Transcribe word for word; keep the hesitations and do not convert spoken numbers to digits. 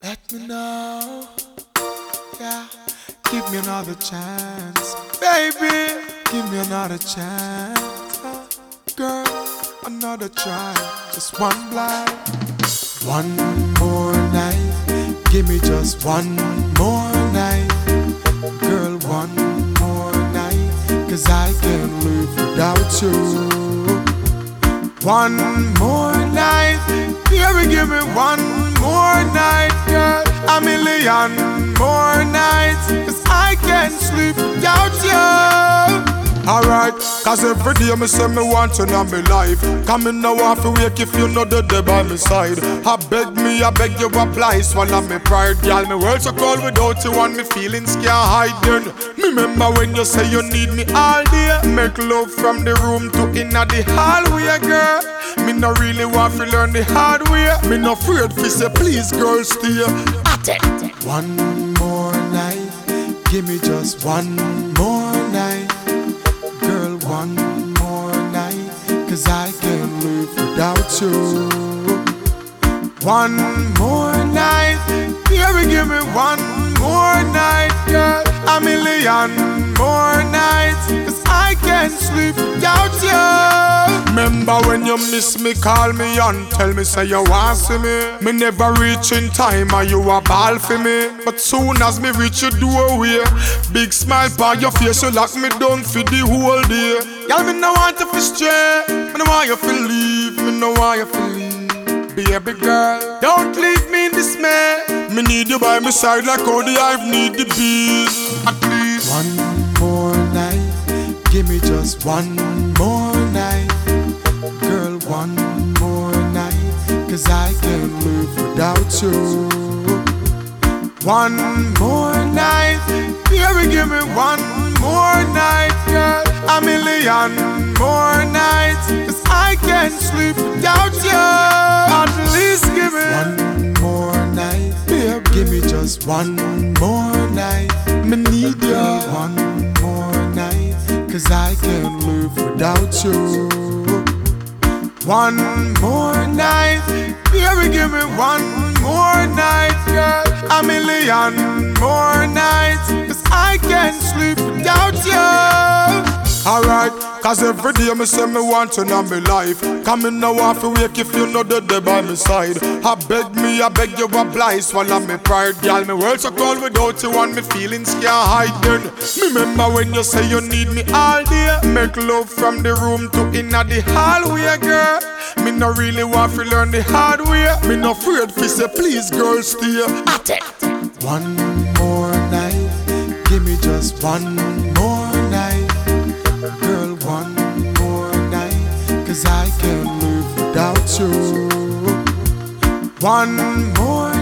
Let me know, yeah. Give me another chance, baby. Give me another chance, uh, girl. Another try, just one blind. One more night, give me just one more night, girl. One more night, 'cause I can't live without you. One more night, baby, give me one more night, girl. A million more nights, 'cause I can't sleep without you. Alright, 'cause every day me say me want you in my life. Come in now off to wake if you know the day by my side. I beg me, I beg you apply, swallow me pride. Girl, me world so cold without you and me feelings can't hide then. Me remember when you say you need me all day. Make love from the room to inna the hallway, girl. Me no really want to learn the hard way. Me no afraid fi say please, girl, stay. One more night, give me just one more night, girl. One more night, 'cause I can't live without you. One more night, baby, give me one more night, girl. A million more nights, 'cause I can't sleep without you. Remember when you miss me, call me and tell me say you want see me. Me never reach in time and you a ball for me. But soon as me reach your doorway, big smile on your face, you lock me down for the whole day. Y'all, me no want you to stray, me no want you to leave, me no want you to leave. Baby girl, don't leave me in dismay. Me need you by my side like how the hive need the bees. At least one more night, give me just one more night, girl. One more night, 'cause I can't live without you. One more night, baby, give me one more night, girl. A million more nights, 'cause I can't sleep without you. At least give me one more night, baby, give me just one more night. Me need you one more night, 'cause I can't live without you. One more night, baby, give me one more night, girl. A million more nights, 'cause I can't sleep without you. Alright, 'cause every day me say me want you in my life. Come in now off to wake if you know the day by my side. I beg me, I beg you apply, swallow me pride. Girl, me world so cold without you and me feelings can't hide then. Me remember when you say you need me all day. Make love from the room to inna the hallway, girl. Me no really want to learn the hard way. Me no afraid fi say please, girl, stay. One more night, give me just one more night, girl. One more night, 'cause I can't live without you. One more